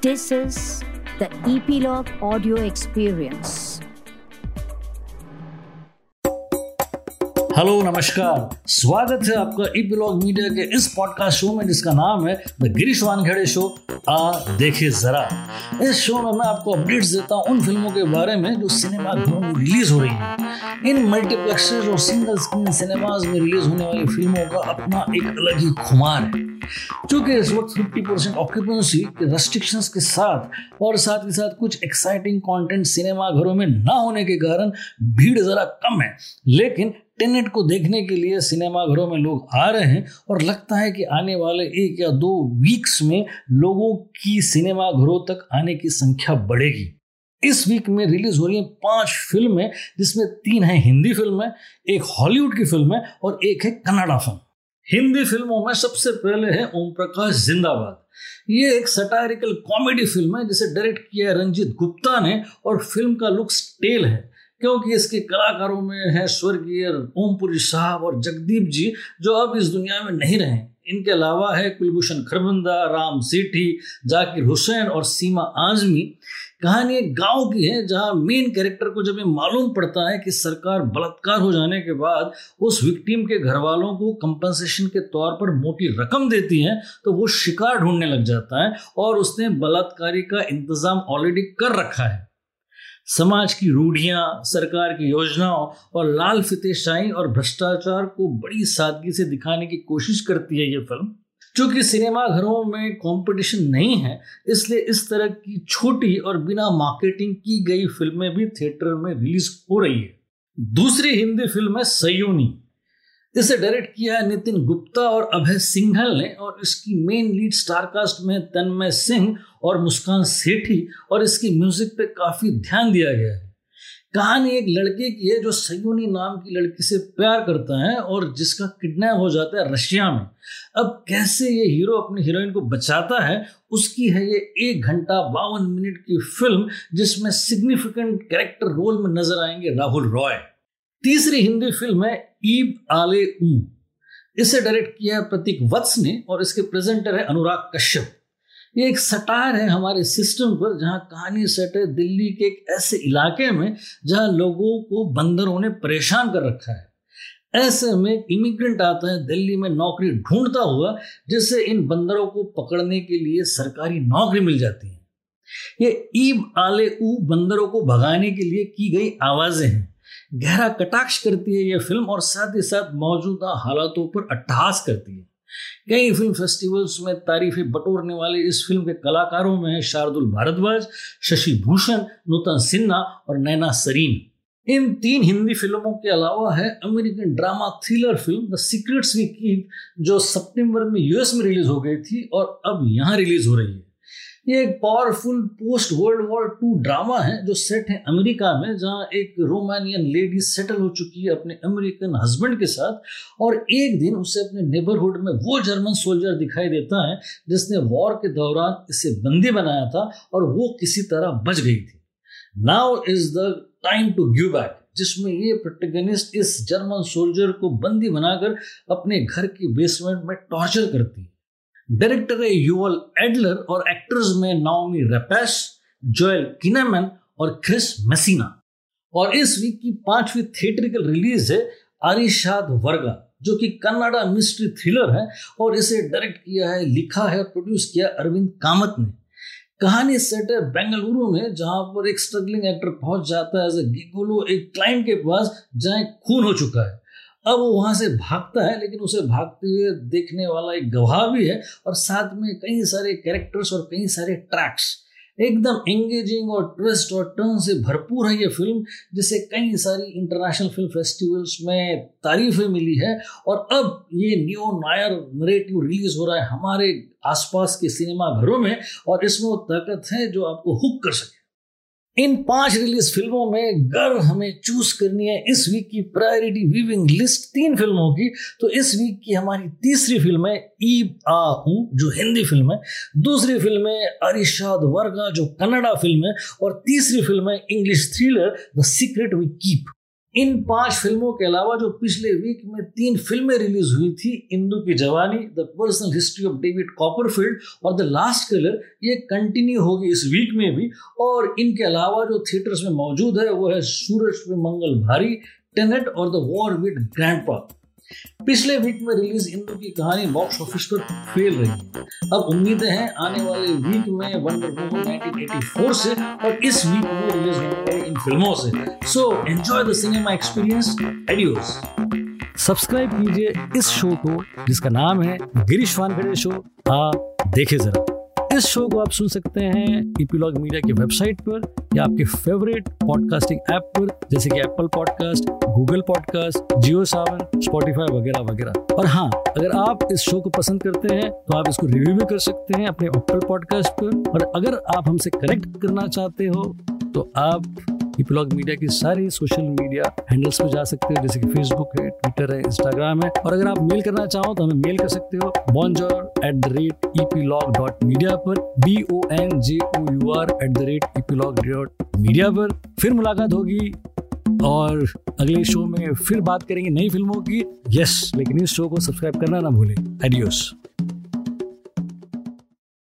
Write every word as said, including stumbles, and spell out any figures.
This is the Epilogue Audio Experience. Hello नमस्कार, स्वागत है आपका एपिलॉग मीडिया के इस पॉडकास्ट शो में जिसका नाम है द गिरीश वानखेड़े शो। आ देखे जरा। इस शो में मैं आपको अपडेट्स देता हूँ उन फिल्मों के बारे में जो सिनेमा घरों में रिलीज हो रही हैं। इन मल्टीप्लेक्सेस और सिंगल स्क्रीन सिनेमाज में रिलीज होने वाली फिल्मों का अपना एक अलग ही खुमार है। क्योंकि इस वक्त फिफ्टी परसेंट ऑक्यूपेंसी के रेस्ट्रिक्शंस के साथ और साथ ही साथ कुछ एक्साइटिंग कंटेंट सिनेमा घरों में ना होने के कारण भीड़ जरा कम है, लेकिन टेनेट को देखने के लिए सिनेमा घरों में लोग आ रहे हैं और लगता है कि आने वाले एक या दो वीक्स में लोगों की सिनेमा घरों तक आने की संख्या बढ़ेगी। इस वीक में रिलीज हो रही हैं पांच फिल्में, जिसमें तीन हैं हिंदी फिल्में, एक हॉलीवुड की फिल्म है और एक है कन्नड़ा फिल्म। हिंदी फिल्मों में सबसे पहले है ओम प्रकाश जिंदाबाद। ये एक सटायरिकल कॉमेडी फिल्म है जिसे डायरेक्ट किया है रंजीत गुप्ता ने और फिल्म का लुक स्टेल है क्योंकि इसके कलाकारों में है स्वर्गीय ओमपुरी साहब और जगदीप जी जो अब इस दुनिया में नहीं रहे। इनके अलावा है कुलभूषण खरबंदा, राम सेठी, जाकिर हुसैन और सीमा आजमी। कहानी एक गांव की है जहां मेन कैरेक्टर को जब ये मालूम पड़ता है कि सरकार बलात्कार हो जाने के बाद उस विक्टिम के घर वालों को कंपनसेशन के तौर पर मोटी रकम देती है तो वो शिकार ढूंढने लग जाता है और उसने बलात्कारी का इंतजाम ऑलरेडी कर रखा है। समाज की रूढ़ियां, सरकार की योजनाओं और लाल फतेहशाही और भ्रष्टाचार को बड़ी सादगी से दिखाने की कोशिश करती है ये फिल्म। चूंकि सिनेमा घरों में कंपटीशन नहीं है, इसलिए इस तरह की छोटी और बिना मार्केटिंग की गई फिल्में भी थिएटर में रिलीज हो रही है। दूसरी हिंदी फिल्म है सयोनी। इसे डायरेक्ट किया है नितिन गुप्ता और अभय सिंघल ने और इसकी मेन लीड स्टारकास्ट में तन्मय सिंह और मुस्कान सेठी और इसकी म्यूजिक पे काफी ध्यान दिया गया है। कहानी एक लड़के की है जो सयोनी नाम की लड़की से प्यार करता है और जिसका किडनैप हो जाता है रशिया में। अब कैसे ये हीरो अपनी हीरोइन को बचाता है, उसकी है ये एक घंटा बावन मिनट की फिल्म जिसमें सिग्निफिकेंट कैरेक्टर रोल में नजर आएंगे राहुल रॉय। तीसरी हिंदी फिल्म है ईब आले ऊ। इसे डायरेक्ट किया है प्रतीक वत्स ने और इसके प्रेजेंटर है अनुराग कश्यप। ये एक सटायर है हमारे सिस्टम पर, जहां कहानी सेट है दिल्ली के एक ऐसे इलाके में जहां लोगों को बंदरों ने परेशान कर रखा है। ऐसे में इमिग्रेंट आता है दिल्ली में नौकरी ढूंढता हुआ, जिससे इन बंदरों को पकड़ने के लिए सरकारी नौकरी मिल जाती है। ये ईब आले ऊ बंदरों को भगाने के लिए की गई आवाजें हैं। गहरा कटाक्ष करती है यह फिल्म और साथ ही साथ मौजूदा हालातों पर अट्टहास करती है। कई फिल्म फेस्टिवल्स में तारीफें बटोरने वाले इस फिल्म के कलाकारों में है शार्दुल भारद्वाज, शशि भूषण, नूतन सिन्हा और नैना सरीन। इन तीन हिंदी फिल्मों के अलावा है American drama thriller film the secrets we keep जो सितंबर में यूएस में रिलीज हो गई थी और अब यहाँ रिलीज हो रही है। ये एक powerful post world war two drama है जो सेट है अमेरिका में, जहां एक रोमानियन लेडी सेटल हो चुकी है अपने अमेरिकन हस्बैंड के साथ और एक दिन उसे अपने नेबरहुड में वो जर्मन सोल्जर दिखाई देता है जिसने वॉर के दौरान इसे बंदी बनाया था और वो किसी तरह बच गई थी। Now is the time to give back, जिसमें ये प्रोटैगनिस्ट इस जर्मन सोल्जर को बंदी बनाकर अपने घर की बेसमेंट में टॉर्चर करती है। डायरेक्टर है युवल एडलर और एक्टर्स में नाओमी रैपेश, जोएल किनेमैन और क्रिस मेसिना। और इस वीक की पांचवी थिएट्रिकल रिलीज है अरिशाद वर्गा, जो कि कन्नड़ा मिस्ट्री थ्रिलर है और इसे डायरेक्ट किया है, लिखा है और प्रोड्यूस किया अरविंद कामत ने। कहानी सेट है बेंगलुरु में, जहां पर एक स्ट्रगलिंग एक्टर पहुंच जाता है एज ए गिगोलो एक क्लाइंट के पास जहां खून हो चुका है। अब वो वहां से भागता है, लेकिन उसे भागते हुए देखने वाला एक गवाह भी है और साथ में कई सारे कैरेक्टर्स और कई सारे ट्रैक्स। एकदम एंगेजिंग और ट्विस्ट और टर्न से भरपूर है ये फिल्म, जिसे कई सारी इंटरनेशनल फिल्म फेस्टिवल्स में तारीफें मिली है और अब ये न्यू नायर नरेटिव रिलीज हो रहा है हमारे आसपास के सिनेमा घरों में और इसमें वो ताकत है जो आपको हुक कर सके। इन पांच रिलीज फिल्मों में अगर हमें चूज करनी है इस वीक की प्रायोरिटी व्यूइंग लिस्ट तीन फिल्मों की, तो इस वीक की हमारी तीसरी फिल्म है ईब आ ऊ जो हिंदी फिल्म है, दूसरी फिल्म है अरिशाद वर्गा जो कन्नड़ा फिल्म है और तीसरी फिल्म है English thriller the secret we keep. इन पांच फिल्मों के अलावा जो पिछले वीक में तीन फिल्में रिलीज हुई थी, इंदु की जवानी, the personal history of David Copperfield और द लास्ट कलर, ये कंटिन्यू होगी इस वीक में भी। और इनके अलावा जो थिएटर्स में मौजूद है वो है सूरज पे मंगल भारी, टेनेट और द वॉर विद ग्रैंडपा। पिछले वीक में रिलीज इंदु की कहानी बॉक्स ऑफिस पर फेल रही है। अब उम्मीदें हैं आने वाले वीक में Wonder Woman nineteen eighty four से और इस वीक में रिलीज होने वाली इन फिल्मों से। So enjoy the cinema experience. Adios. Subscribe कीजिए इस शो को जिसका नाम है गिरीश वानखेड़े शो आ देखे जरा। इस शो को आप सुन सकते हैं ईपीलॉग मीडिया की वेबसाइट पर या आपके फेवरेट पॉडकास्टिंग ऐप पर, जैसे कि Apple podcast, Google podcast, Jio Saavn, Spotify वगैरह वगैरह। और हाँ, अगर आप इस शो को पसंद करते हैं तो आप इसको रिव्यू भी कर सकते हैं अपने एप्पल पॉडकास्ट पर। और अगर आप हमसे कनेक्ट करना चाहते हो तो आप ईपीलॉग मीडिया की सारी सोशल मीडिया हैंडल्स पे जा सकते हो, जैसे कि फेसबुक है, ट्विटर है, इंस्टाग्राम है। और अगर आप मेल करना चाहो तो हमें मेल कर सकते हो bonjour at the rate Epilogue dot media पर, B O N J O U R at the rate Epilogue dot media पर। फिर मुलाकात होगी और अगले शो में फिर बात करेंगे नई फिल्मों की। यस, लेकिन इस शो को सब्सक्राइब करना ना भूलें। एडियोस।